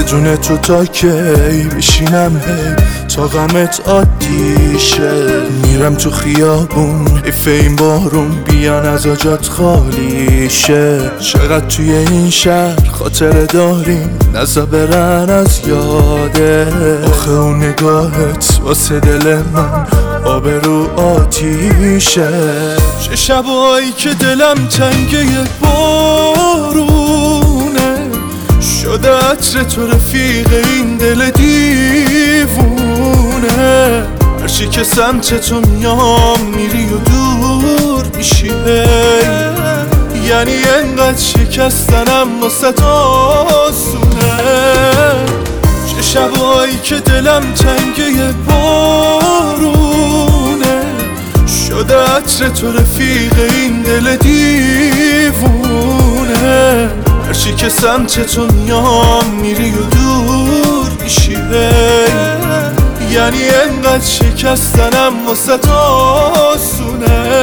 بدون تو تا کی بشینم هی تا غمت عادیشه. میرم تو خیابون حیف این بارون بیان از جات خالی شه. چقدر توی این شهر خاطره داریم نزا برن از یاده. آخه اون نگاهت واسه دل من آبرو آتیشه. چه شبایی که دلم تنگه بارونه شده عطر تو رفیق این دل دیوونه. هرچی که سمت تو میام میری و دور میشی یعنی انقدر شکستنم واسه آسونه. چه شبایی که دلم تنگه بارونه شده عطر تو رفیق این دل دیوونه. هرچی که سمت تو میام میری و دور میشی یعنی انقدر شکستنم واسه آسونه.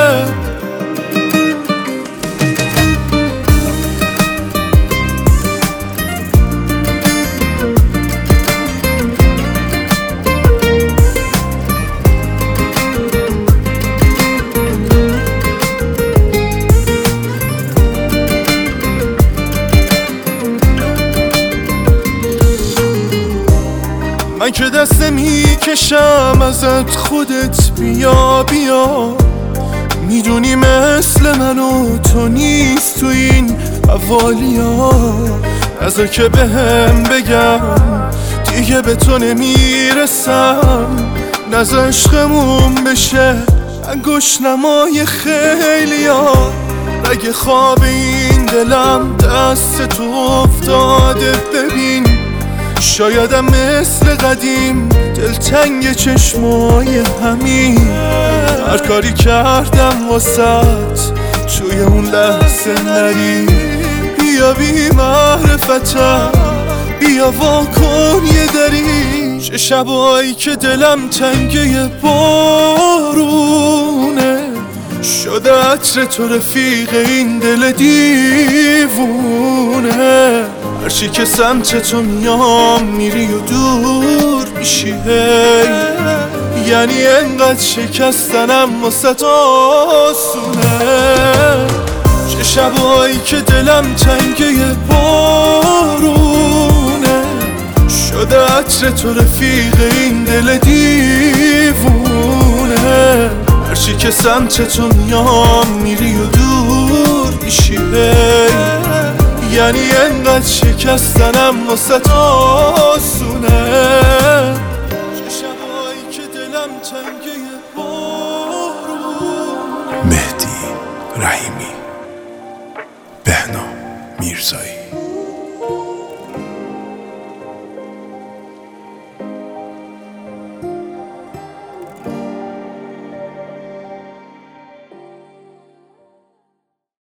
من که دست میکشم ازت خودت بیا بیا. میدونی مثل من و تو نیست تو این حوالیا. نذار که بهم بگم دیگه به تو نمیرسم. نذار عشقمون بشه انگشت نمای خیلیا. رگ خواب این دلم دست تو افتاده ببین. شایدم مثل قدیم دلتنگ چشمای همین. هر کاری کردم واسط توی اون لحظه نری. بیا بی معرفتم بیا واکن یه دری. چه شبایی که دلم تنگه بارونه شده عطر تو رفیق این دل دیوونه. هرچی که سمت تو میام میری و دور میشی یعنی انقدر شکستنم واسه آسونه. چه شبایی که دلم تنگه بارونه شده عطر تو رفیق این دل دیوونه. هرچی که سمت تو میام میری و دور میشی یعنی انقدر شکستنم واسه آسونه. چه شبایی که دلم تنگه بارونه. مهدی رحیم.